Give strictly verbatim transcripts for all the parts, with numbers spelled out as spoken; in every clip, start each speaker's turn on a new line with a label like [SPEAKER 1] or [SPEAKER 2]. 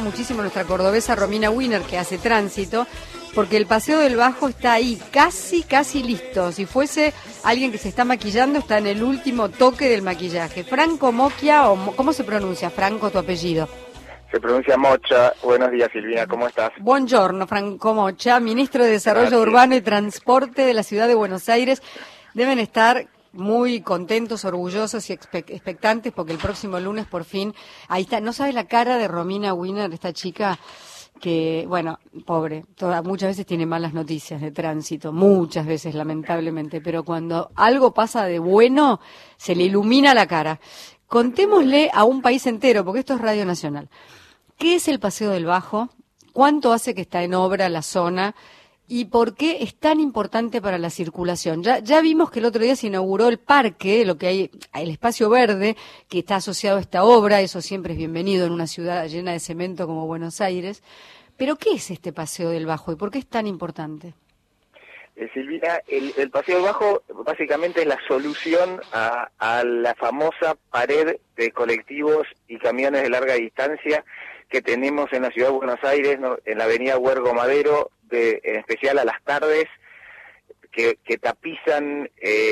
[SPEAKER 1] muchísimo a nuestra cordobesa Romina Wiener, que hace tránsito, porque el Paseo del Bajo está ahí, casi, casi listo. Si fuese alguien que se está maquillando, está en el último toque del maquillaje. Franco Moccia, o ¿cómo se pronuncia, Franco, tu apellido?
[SPEAKER 2] Se pronuncia Mocha. Buenos días, Silvina, ¿cómo estás?
[SPEAKER 1] Buongiorno, Franco Moccia, ministro de Desarrollo
[SPEAKER 2] Gracias.
[SPEAKER 1] Urbano y Transporte de la Ciudad de Buenos Aires. Deben estar muy contentos, orgullosos y expectantes porque el próximo lunes por fin, ahí está, ¿no sabes la cara de Romina Wiener, esta chica que, bueno, pobre, toda, muchas veces tiene malas noticias de tránsito, muchas veces lamentablemente, pero cuando algo pasa de bueno, se le ilumina la cara. Contémosle a un país entero, porque esto es Radio Nacional, ¿qué es el Paseo del Bajo? ¿Cuánto hace que está en obra la zona? ¿Y por qué es tan importante para la circulación? Ya, ya vimos que el otro día se inauguró el parque, lo que hay, el espacio verde, que está asociado a esta obra, eso siempre es bienvenido en una ciudad llena de cemento como Buenos Aires. Pero, ¿qué es este Paseo del Bajo y por qué es tan importante?
[SPEAKER 2] Eh, Silvina, el, el Paseo del Bajo básicamente es la solución a, a la famosa pared de colectivos y camiones de larga distancia que tenemos en la ciudad de Buenos Aires, ¿no? En la avenida Huergo Madero, de, en especial a las tardes, que, que tapizan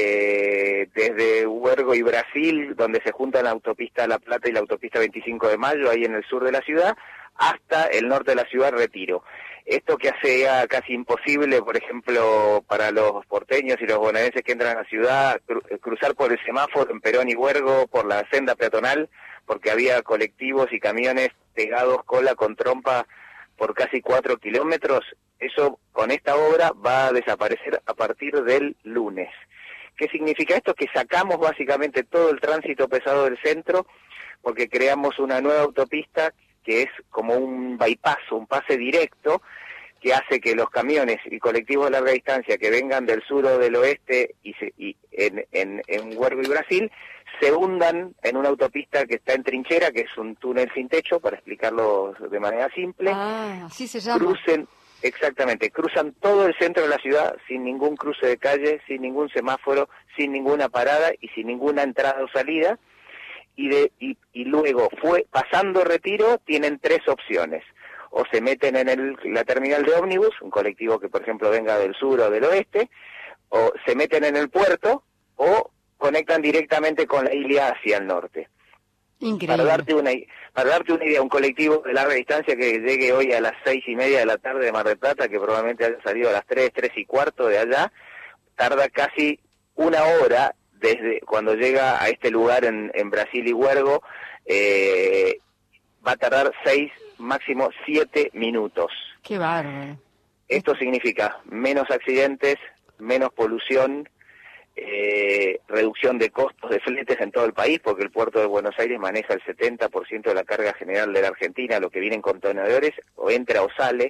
[SPEAKER 2] eh, desde Huergo y Brasil, donde se juntan la autopista La Plata y la autopista veinticinco de mayo, ahí en el sur de la ciudad, hasta el norte de la ciudad, Retiro. Esto que hace ya casi imposible, por ejemplo, para los porteños y los bonaerenses que entran a la ciudad, cru cruzar por el semáforo en Perón y Huergo, por la senda peatonal, porque había colectivos y camiones pegados cola con trompa por casi cuatro kilómetros. Eso con esta obra va a desaparecer a partir del lunes. ¿Qué significa esto? Que sacamos básicamente todo el tránsito pesado del centro, porque creamos una nueva autopista que es como un bypass, un pase directo, que hace que los camiones y colectivos de larga distancia que vengan del sur o del oeste y, se, y en, en, en Huergo y Brasil se hundan en una autopista que está en trinchera, que es un túnel sin techo, para explicarlo de manera simple.
[SPEAKER 1] Ah, así se llama.
[SPEAKER 2] Crucen, exactamente, cruzan todo el centro de la ciudad sin ningún cruce de calle, sin ningún semáforo, sin ninguna parada y sin ninguna entrada o salida. Y, de, y, y luego, fue pasando Retiro, tienen tres opciones. O se meten en el, la terminal de ómnibus, un colectivo que por ejemplo venga del sur o del oeste, o se meten en el puerto, o conectan directamente con la Ilia hacia el norte.
[SPEAKER 1] Increíble.
[SPEAKER 2] Para darte una, para darte una idea, un colectivo de larga distancia que llegue hoy a las seis y media de la tarde de Mar del Plata, que probablemente haya salido a las tres, tres y cuarto de allá, tarda casi una hora desde cuando llega a este lugar en, en Brasil y Huergo, eh, va a tardar seis, máximo siete minutos.
[SPEAKER 1] Qué bárbaro.
[SPEAKER 2] Esto significa menos accidentes, menos polución, eh, reducción de costos de fletes en todo el país, porque el puerto de Buenos Aires maneja el setenta por ciento de la carga general de la Argentina, lo que viene en contenedores, o entra o sale.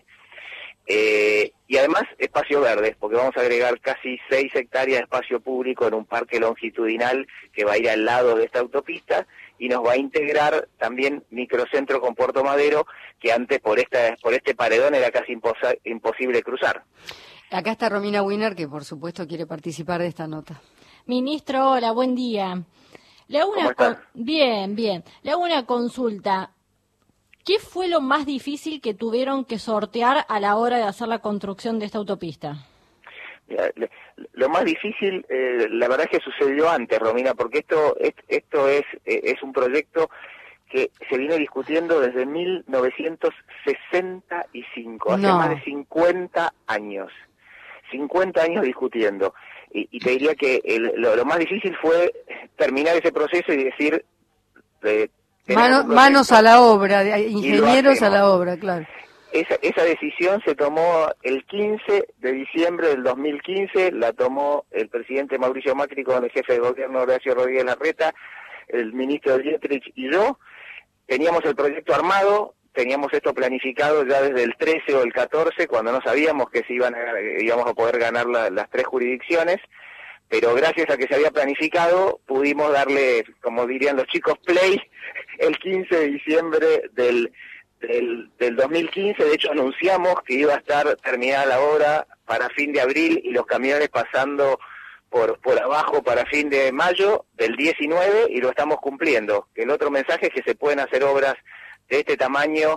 [SPEAKER 2] Eh, y además espacio verde, porque vamos a agregar casi seis hectáreas de espacio público en un parque longitudinal que va a ir al lado de esta autopista y nos va a integrar también microcentro con Puerto Madero, que antes por esta por este paredón era casi imposa, imposible cruzar.
[SPEAKER 1] Acá está Romina Wiener, que por supuesto quiere participar de esta nota.
[SPEAKER 3] Ministro, hola, buen día. Le hago una con... Bien, bien. Le hago una consulta. ¿Qué fue lo más difícil que tuvieron que sortear a la hora de hacer la construcción de esta autopista?
[SPEAKER 2] Mira, lo más difícil, eh, la verdad es que sucedió antes, Romina, porque esto esto es es un proyecto que se viene discutiendo desde mil novecientos sesenta y cinco, hace
[SPEAKER 1] no.
[SPEAKER 2] más de cincuenta años. cincuenta años discutiendo. Y, y te diría que el, lo, lo más difícil fue terminar ese proceso y decir... Eh,
[SPEAKER 1] Mano, manos a la obra, ingenieros a la obra, claro.
[SPEAKER 2] Esa, esa decisión se tomó el quince de diciembre del dos mil quince, la tomó el presidente Mauricio Macri con el jefe de gobierno Horacio Rodríguez Larreta, el ministro Dietrich y yo. Teníamos el proyecto armado, teníamos esto planificado ya desde el trece o el catorce, cuando no sabíamos que se iban a, íbamos a poder ganar la, las tres jurisdicciones, pero gracias a que se había planificado, pudimos darle, como dirían los chicos, play el quince de diciembre del, del, del dos mil quince. De hecho, anunciamos que iba a estar terminada la obra para fin de abril y los camiones pasando por, por abajo para fin de mayo del diecinueve, y lo estamos cumpliendo. El otro mensaje es que se pueden hacer obras de este tamaño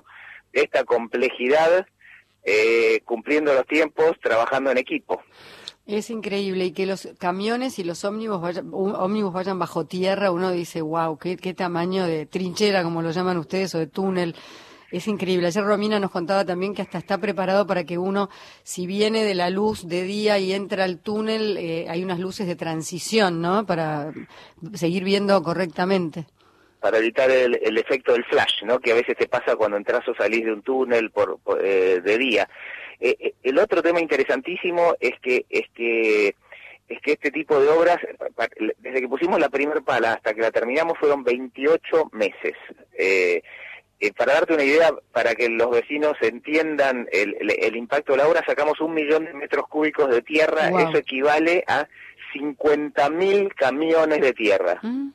[SPEAKER 2] esta complejidad, eh, cumpliendo los tiempos, trabajando en equipo.
[SPEAKER 1] Es increíble, y que los camiones y los ómnibus vayan, ómnibus vayan bajo tierra, uno dice, wow, qué, qué tamaño de trinchera, como lo llaman ustedes, o de túnel. Es increíble. Ayer Romina nos contaba también que hasta está preparado para que uno, si viene de la luz de día y entra al túnel, eh, hay unas luces de transición, ¿no?, para seguir viendo correctamente.
[SPEAKER 2] Para evitar el, el efecto del flash, ¿no?, que a veces te pasa cuando entras o salís de un túnel por, por eh, de día. Eh, el otro tema interesantísimo es que es que es que este tipo de obras, desde que pusimos la primer pala hasta que la terminamos, fueron veintiocho meses. Eh, Eh, para darte una idea, para que los vecinos entiendan el, el, el impacto de la obra, sacamos un millón de metros cúbicos de tierra. Wow. Eso equivale a cincuenta mil camiones de tierra.
[SPEAKER 1] Mm.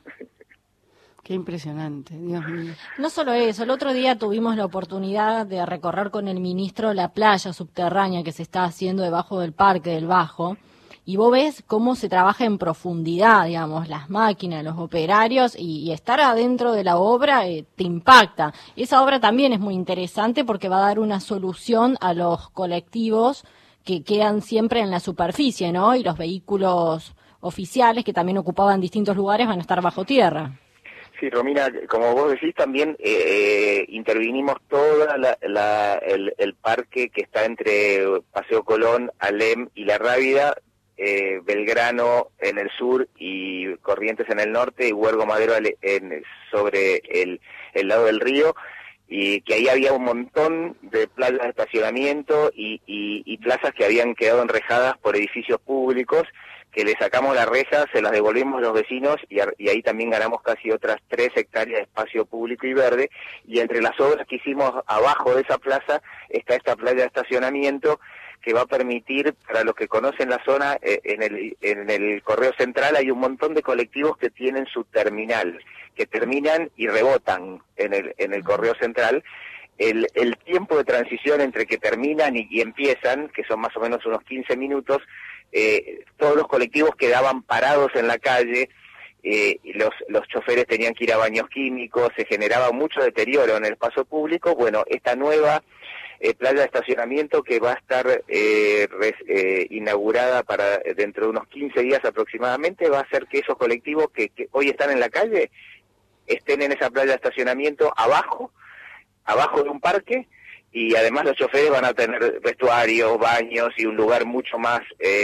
[SPEAKER 1] Qué impresionante, Dios mío.
[SPEAKER 3] No solo eso, el otro día tuvimos la oportunidad de recorrer con el ministro la playa subterránea que se está haciendo debajo del Parque del Bajo. Y vos ves cómo se trabaja en profundidad, digamos, las máquinas, los operarios, y, y estar adentro de la obra eh, te impacta. Esa obra también es muy interesante porque va a dar una solución a los colectivos que quedan siempre en la superficie, ¿no? Y los vehículos oficiales que también ocupaban distintos lugares van a estar bajo tierra.
[SPEAKER 2] Sí, Romina, como vos decís, también eh, intervinimos toda la, la, el, el parque que está entre Paseo Colón, Alem y La Rábida, Eh, Belgrano en el sur y Corrientes en el norte, y Huergo Madero en, sobre el, el lado del río, y que ahí había un montón de plazas de estacionamiento y, y, y plazas que habían quedado enrejadas por edificios públicos, que le sacamos la reja, se las devolvimos a los vecinos, y, y ahí también ganamos casi otras tres hectáreas de espacio público y verde. Y entre las obras que hicimos abajo de esa plaza está esta playa de estacionamiento, que va a permitir, para los que conocen la zona, eh, en el en el Correo Central hay un montón de colectivos que tienen su terminal, que terminan y rebotan en el en el Correo Central. El, el tiempo de transición entre que terminan y, y empiezan, que son más o menos unos quince minutos, eh, todos los colectivos quedaban parados en la calle, eh, y los, los choferes tenían que ir a baños químicos, se generaba mucho deterioro en el paso público. Bueno, esta nueva Eh, playa de estacionamiento, que va a estar eh, res, eh, inaugurada para dentro de unos quince días aproximadamente, va a hacer que esos colectivos que, que hoy están en la calle estén en esa playa de estacionamiento abajo, abajo de un parque, y además los choferes van a tener vestuarios, baños y un lugar mucho más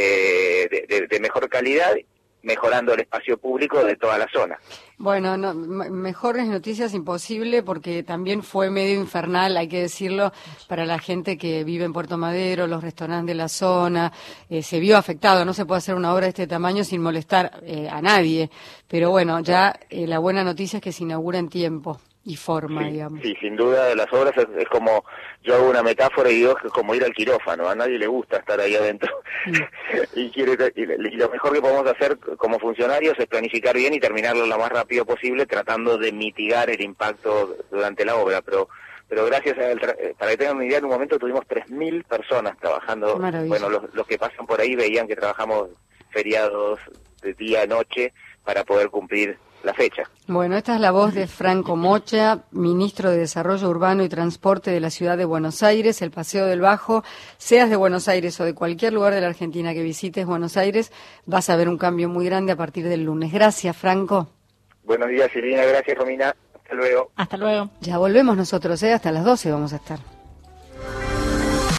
[SPEAKER 2] eh, de, de, de mejor calidad, mejorando el espacio público de toda la zona.
[SPEAKER 1] Bueno, no, mejores noticias imposible, porque también fue medio infernal, hay que decirlo, para la gente que vive en Puerto Madero, los restaurantes de la zona, eh, se vio afectado. No se puede hacer una obra de este tamaño sin molestar eh, a nadie, pero bueno, ya eh, la buena noticia es que se inaugura en tiempo y forma,
[SPEAKER 2] sí,
[SPEAKER 1] digamos.
[SPEAKER 2] Sí, sin duda, las obras es, es como, yo hago una metáfora y digo que es como ir al quirófano, a nadie le gusta estar ahí adentro. Mm. y, quiere, y, y lo mejor que podemos hacer como funcionarios es planificar bien y terminarlo lo más rápido posible, tratando de mitigar el impacto durante la obra, pero pero gracias a él, para que tengan una idea, en un momento tuvimos tres mil personas trabajando. Bueno, los, los que pasan por ahí veían que trabajamos feriados de día a noche para poder cumplir la fecha.
[SPEAKER 1] Bueno, esta es la voz de Franco Mocha, ministro de Desarrollo Urbano y Transporte de la Ciudad de Buenos Aires. El Paseo del Bajo, seas de Buenos Aires o de cualquier lugar de la Argentina que visites Buenos Aires, vas a ver un cambio muy grande a partir del lunes. Gracias, Franco.
[SPEAKER 2] Buenos días, Silvina. Gracias, Romina. Hasta luego.
[SPEAKER 3] Hasta luego.
[SPEAKER 1] Ya volvemos nosotros, ¿eh? Hasta las doce vamos a estar.